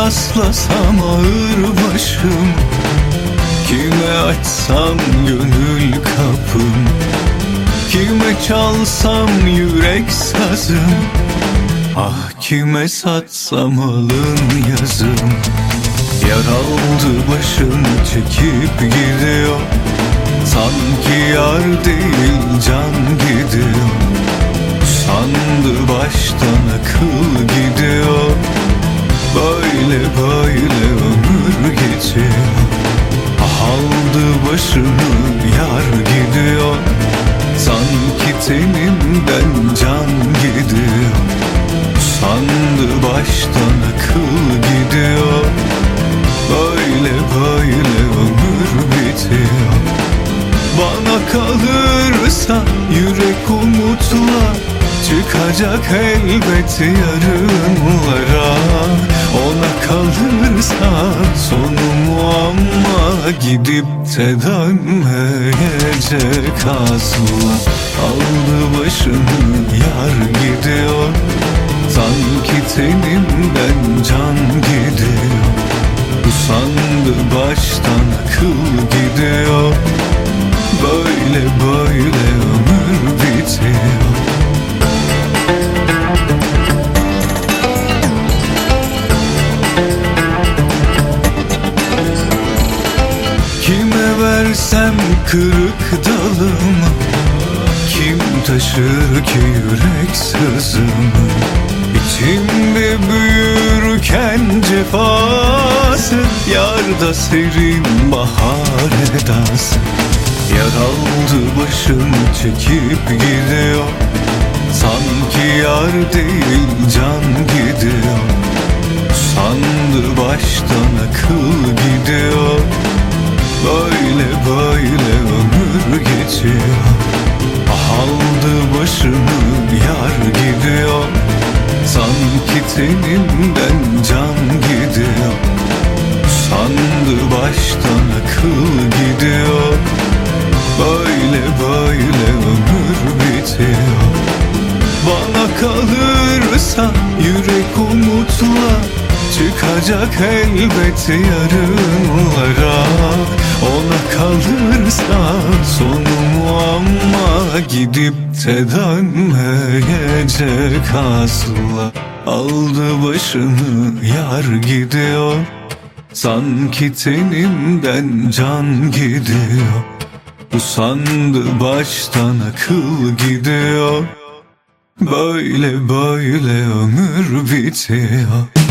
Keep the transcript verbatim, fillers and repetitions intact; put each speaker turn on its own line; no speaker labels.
rastlasam ağır başım, kime açsam gönül kapım, kime çalsam yürek sazım, ah kime satsam alın yazım. Yar aldı başını çekip gidiyor, sanki yar değil can gidiyor. Sandı baştan akıl gidiyor, böyle böyle ömür geçiyor. Ah aldı başını yar gidiyor, sanki tenimden can gidiyor. Sandı baştan akıl gidiyor, böyle böyle ömür bitiyor. Bana kalırsa yürek umutla çıkacak elbet yarınlara. Ona kalırsa sonu muamma, gidip de dönmeyecek asla. Aldı başını yar gidiyor, sanki tenimden can gidiyor. Usandı baştan akıl gidiyor, böyle böyle ömür bitiyor. Kime versem kırık dalımı, kim taşır ki yürek sızımı? İçimde büyürken cefası, yarda serin bahar edası. Yar aldı başını çekip gidiyor, sanki yar değil can gidiyor. Sandı baştan akıl gidiyor, böyle böyle ömür geçiyor. Ah aldı başını yar gidiyor, sanki tenimden can gidiyor. Sandı baştan akıl gidiyor, böyle böyle ömür bitiyor. Bana kalırsa yürek umutla çıkacak elbet yarınlara. Ona kalırsa sonu muamma, gidip de dönmeyecek asla. Aldı başını yar gidiyor, sanki tenimden can gidiyor. Usandı baştan akıl gidiyor, böyle böyle ömür bitiyor.